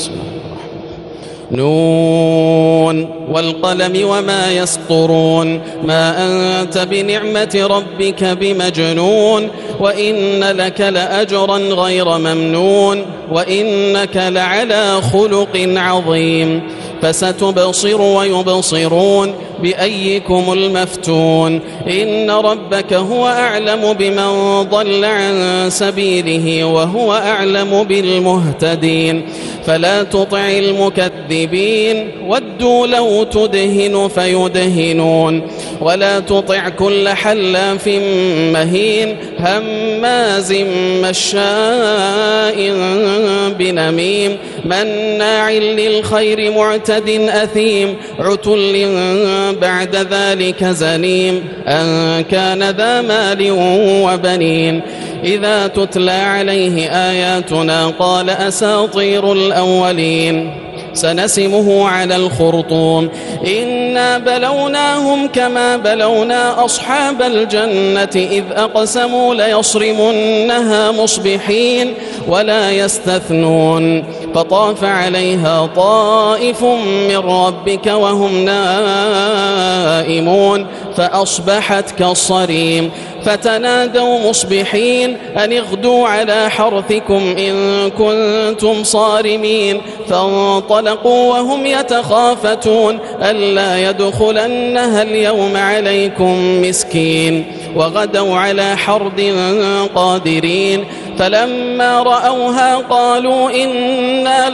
نون والقلم وما يسطرون ما أنت بنعمة ربك بمجنون وإن لك لأجرا غير ممنون وإنك لعلى خلق عظيم فستبصر ويبصرون بأيكم المفتون إن ربك هو أعلم بمن ضل عن سبيله وهو أعلم بالمهتدين فلا تطع المكذبين ودوا لو تدهن فيدهنون ولا تطع كل حلاف مهين هماز مشاء بنميم مناع للخير معتد أثيم عتل بعد ذلك زنيم أن كان ذا مال وبنين إذا تتلى عليه آياتنا قال أساطير الأولين سنسمه على الخرطوم إنا بلوناهم كما بلونا أصحاب الجنة إذ أقسموا ليصرمنها مصبحين ولا يستثنون فطاف عليها طائف من ربك وهم نائمون فأصبحت كالصريم فتنادوا مصبحين أن اغدوا على حرثكم إن كنتم صارمين فانطلقوا وهم يتخافتون ألا يدخلنها اليوم عليكم مسكين وغدوا على حرد قادرين فلما رأوها قالوا إنا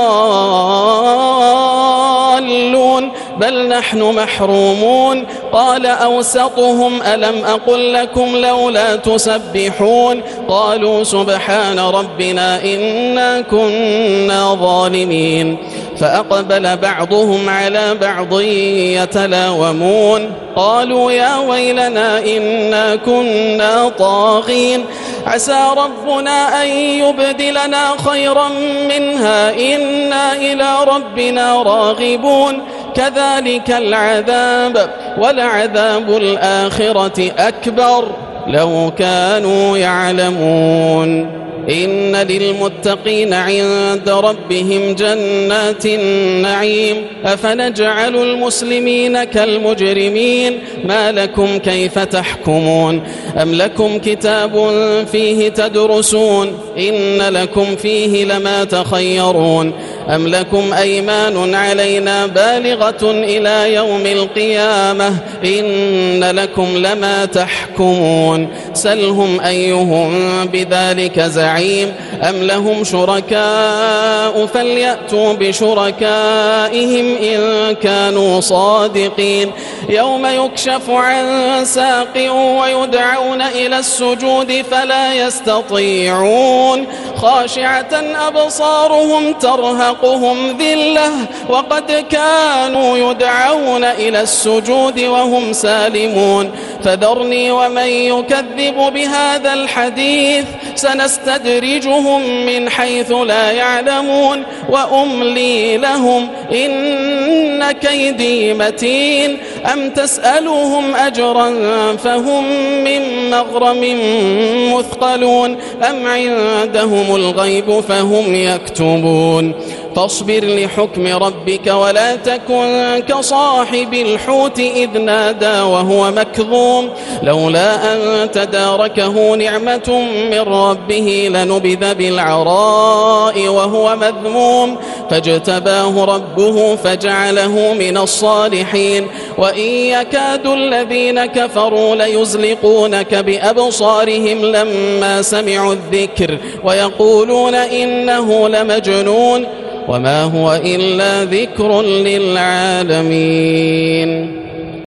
لضالون بل نحن محرومون قال أوسطهم ألم أقل لكم لولا تسبحون قالوا سبحان ربنا إنا كنا ظالمين فأقبل بعضهم على بعض يتلاومون قالوا يا ويلنا إنا كنا طاغين عسى ربنا أن يبدلنا خيرا منها إنا إلى ربنا راغبون كذلك العذاب ولعذاب الآخرة أكبر لو كانوا يعلمون إن للمتقين عند ربهم جنات النعيم أفنجعل المسلمين كالمجرمين ما لكم كيف تحكمون أم لكم كتاب فيه تدرسون إن لكم فيه لما تخيرون أم لكم أيمان علينا بالغة إلى يوم القيامة إن لكم لما تحكمون سلهم أيهم بذلك زعيم أم لهم شركاء فليأتوا بشركائهم إن كانوا صادقين يوم يكشف عن ساق ويدعون إلى السجود فلا يستطيعون خاشعة أبصارهم ترهقهم ذلة وقد كانوا يدعون إلى السجود وهم سالمون فذرني ومن يكذب بهذا الحديث سنستدرجهم من حيث لا يعلمون وأملي لهم إن كيدي متين أم تسألهم أجرا فهم من مغرم مثقلون أم عندهم الغيب فهم يكتبون فاصبر لحكم ربك ولا تكن كصاحب الحوت إذ نادى وهو مكظوم لولا أن تداركه نعمة من ربه لنبذ بالعراء وهو مذموم فاجتباه ربه فجعله من الصالحين وإن يكاد الذين كفروا ليزلقونك بأبصارهم لما سمعوا الذكر ويقولون إنه لمجنون وما هو إلا ذكر للعالمين.